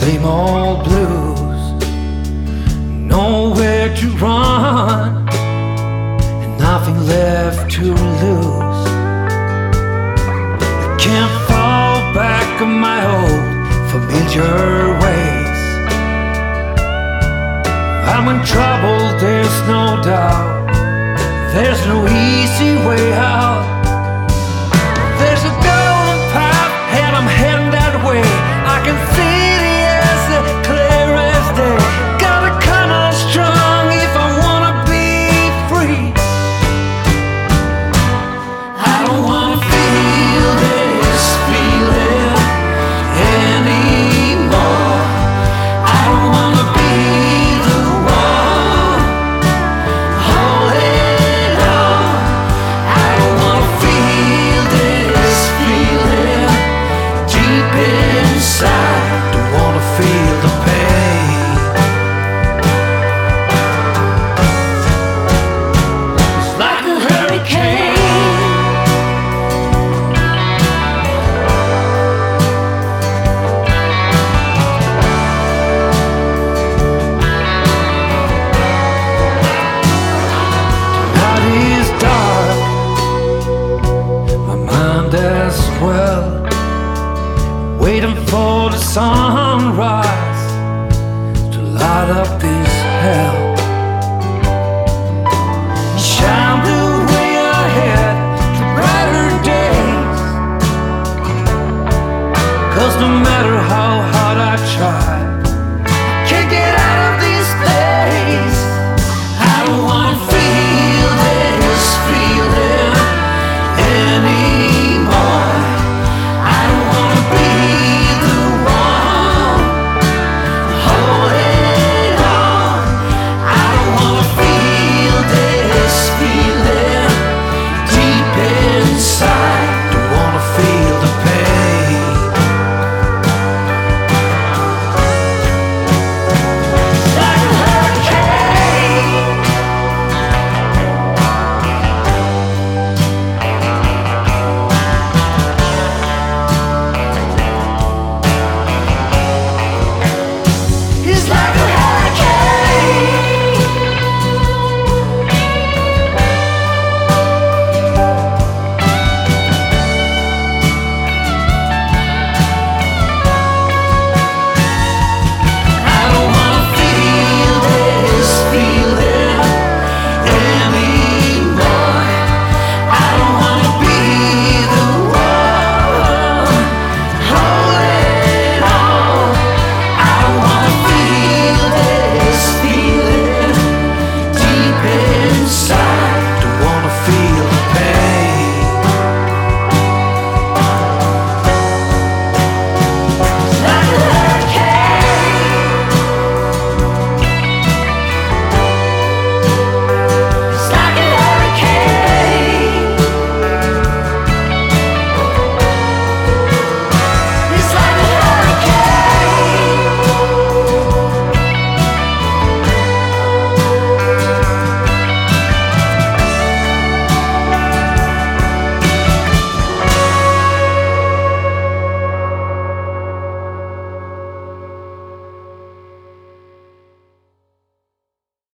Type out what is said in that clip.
same old blues, nowhere to run, and nothing left to lose. I can't fall back on my old familiar ways. I'm in trouble, there's no doubt. There's no easy way out. There's a golden path and I'm heading that way. I can see the answer clear as day. Gotta come on strong if I wanna be free. I don't wanna feel this feeling anymore. I don't wanna be the one holding on. I don't wanna feel this feeling deep inside. Don't wanna feel the pain. It's like a hurricane. Night is dark, my mind as well, waiting for the sunrise to light up this hell. Shine the way ahead to brighter days, 'cause no matter how high